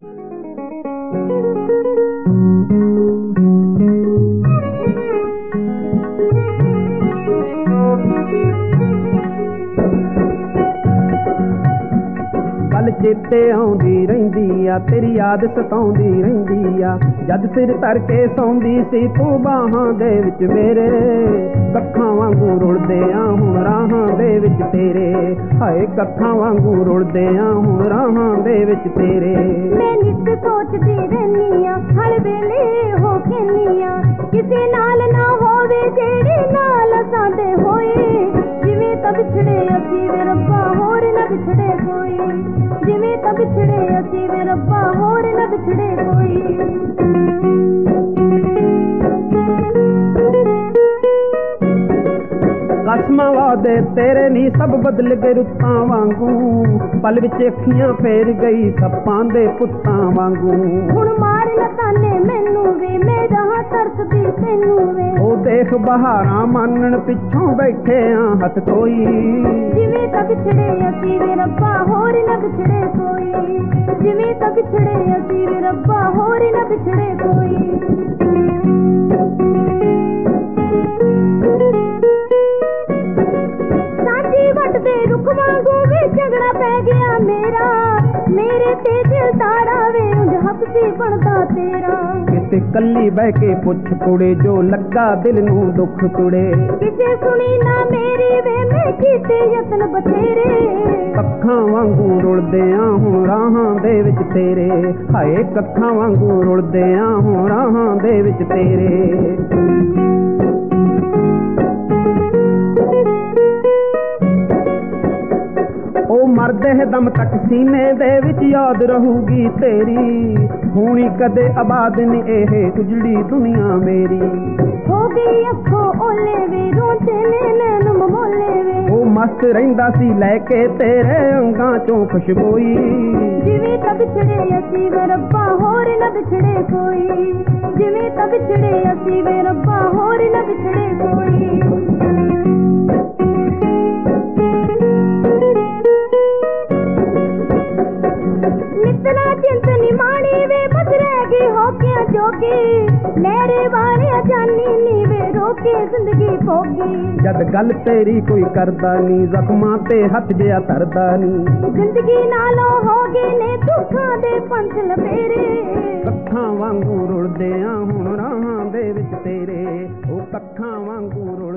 ਗੱਲ ਚੇਤੇ ਆਉਂਦੀ ਰਹਿੰਦੀ ਆ, ਤੇਰੀ ਯਾਦ ਸਤਾਉਂਦੀ ਰਹਿੰਦੀ ਆ। ਜਦ ਸਿਰ ਧਰ ਕੇ ਸੌਂਦੀ ਸੀ ਤੂੰ ਬਾਹਾਂ ਦੇ ਵਿੱਚ ਮੇਰੇ, ਕੱਖਾਂ ਵਾਂਗੂ ਰੁਲਦੇ ਆ ਹੁਣ ਰਾਹਾਂ ਦੇ ਵਿੱਚ ਤੇਰੇ। ਹਾਏ ਕੱਖਾਂ ਵਾਂਗੂ ਰੁਲਦੇ ਆ ਹੁਣ ਰਾਹਾਂ ਦੇ ਵਿੱਚ ਤੇਰੇ। ਮੈਂ ਨਿੱਤ ਸੋਚਦੀ ਰਹਿੰਦੀ ਆ, ਹਰ ਵੇਲੇ ਹੋ ਕਹਿੰਦੀ ਆ, ਕਿਸੇ ਨਾਲ ਨਾ ਹੋਵੇ ਜਿਹੜੇ ਨਾਲ ਸਾਡੇ ਹੋਏ। ਜਿਵੇਂ ਤਾਂ ਵਿਛੜੇ ਅਸੀਂ ਵੇ ਰੱਬਾ ਹੋਰ ਨਾ ਵਿਛੜੇ ਕੋਈ, ਜਿਵੇਂ ਤਾਂ ਵਿਛੜੇ ਅਸੀਂ ਵੇ ਰੱਬਾ ਹੋਰ ਨਾ ਵਿਛੜੇ ਕੋਈ। ਕਸਮਾਂ ਵਾਦੇ ਤੇਰੇ ਨੀ ਸਭ ਬਦਲ ਗਏ ਰੁੱਤਾਂ ਵਾਂਗੂ, ਪਲ ਵਿੱਚ ਅੱਖੀਆਂ ਫੇਰ ਗਈ ਸੱਪਾਂ ਦੇ ਪੁੱਤਾਂ ਵਾਂਗੂ। ਹੁਣ ਮਾਰ ਨਾ ਤਾਨੇ ਮੈਨੂੰ ਵੇ, ਮੈਂ ਰਹਾਂ ਤਰਸਦੀ ਤੈਨੂੰ ਵੇ। ਉਹ ਦੇਖ ਬਹਾਰਾਂ ਮਾਨਣ ਪਿੱਛੋਂ ਬੈਠੇ ਆ ਹੱਥ ਕੋਈ, ਜਿਵੇਂ ਤਾਂ ਵਿਛੜੇ ਅਸੀਂ ਵੇ ਰੱਬਾ ਹੋਰ ਨਾ ਵਿਛੜੇ ਕੋਈ, ਜਿਵੇਂ ਤਾਂ ਵਿਛੜੇ ਅਸੀਂ ਵੇ ਰੱਬਾ ਹੋਰ ਨਾ ਵਿਛੜੇ ਕੋਈ। ਵੱਟਦੇ ਰੁੱਖ ਵਾਂਗੂ ਵੇ ਝਗੜਾ ਪੈ ਗਿਆ ਮੇਰਾ, ਮੇਰੇ ਤੇ ਦਿਲ ਤਾਰਾ ਵੇ ਉਂਝ ਹੱਸੀ ਬਣਦਾ ਤੇਰਾ। ਕਿਤੇ ਕੱਲੀ ਬਹਿ ਕੇ ਪੁੱਛ ਕੁੜੇ ਜੋ ਲੱਗਾ ਦਿਲ ਨੂੰ ਦੁੱਖ ਕੁੜੇ, ਕਿਸੇ ਸੁਣੀ ਨਾ ਮੇਰੀ ਵੇ ਮੈਂ ਕੀਤੇ ਯਤਨ ਬਥੇਰੇ। ਕੱਖਾਂ ਵਾਂਗੂ ਰੁਲਦੇ ਆ ਹੁਣ ਰਾਹਾਂ ਦੇ ਵਿੱਚ ਤੇਰੇ। ਹਾਏ ਕੱਖਾਂ ਵਾਂਗੂ ਰੁਲਦੇ ਆ ਹੁਣ ਰਾਹਾਂ ਦੇ ਵਿੱਚ ਤੇਰੇ। ਉਹ ਮਰਦੇ ਦਮ ਤੱਕ ਸੀਨੇ ਦੇ ਵਿੱਚ ਯਾਦ ਰਹੂਗੀ ਤੇਰੀ, ਹੋਣੀ ਕਦੇ ਆਬਾਦ ਨੀ ਇਹ ਉਜੜੀ ਦੁਨੀਆ ਮੇਰੀ। ਹੋ ਗਈ ਅੱਖੋਂ ਓਲੇ ਵੇ ਰੋਂਦੇ ਨੇ ਨੈਣ ਮਮੋਲੇ ਵੇ। ਉਹ ਮਸਤ ਰਹਿੰਦਾ ਸੀ ਲੈ ਕੇ ਤੇਰੇ ਅੰਗਾਂ ਚੋਂ ਖੁਸ਼ਬੋਈ, ਜਿਵੇਂ ਤਾਂ ਵਿਛੜੇ ਅਸੀਂ ਵੇ ਰੱਬਾ ਹੋਰ ਨਾ ਵਿਛੜੇ ਕੋਈ, ਜਿਵੇਂ ਤਾਂ ਵਿਛੜੇ ਅਸੀਂ ਵੇ ਰੱਬਾ ਹੋਰ ਨਾ ਵਿਛੜੇ ਕੋਈ। ਨਿਤਨਾ ਚਿੰਤ ਨਿਮਾਣੀ ਵੇ ਬਸ ਰਹਿ ਗਈ ਹੋਕਿਆਂ ਜੋਗੀ, ਲਹਿਰੇ ਵਾਲਿਆ ਜਾਨੀ ਨੀ ਵੇ ਰੋਕੇ ਜ਼ਿੰਦਗੀ ਭੋਗੀ। ਜਦ ਗੱਲ ਤੇਰੀ ਕੋਈ ਕਰਦਾ ਨੀ, ਜ਼ਖਮਾਂ ਤੇ ਹੱਥ ਜਿਆ ਧਰਦਾ ਨੀ। ਜ਼ਿੰਦਗੀ ਨਾਲੋਂ ਹੋ ਗਏ ਨੇ ਦੁੱਖਾਂ ਦੇ ਪੰਜ ਲਪੇਰੇ। ਕੱਖਾਂ ਵਾਂਗੂ ਰੁਲਦੇ ਆ ਹੁਣ ਰਾਹਾਂ ਦੇ ਵਿੱਚ ਤੇਰੇ, ਉਹ ਕੱਖਾਂ ਵਾਂਗੂ ਰੁਲ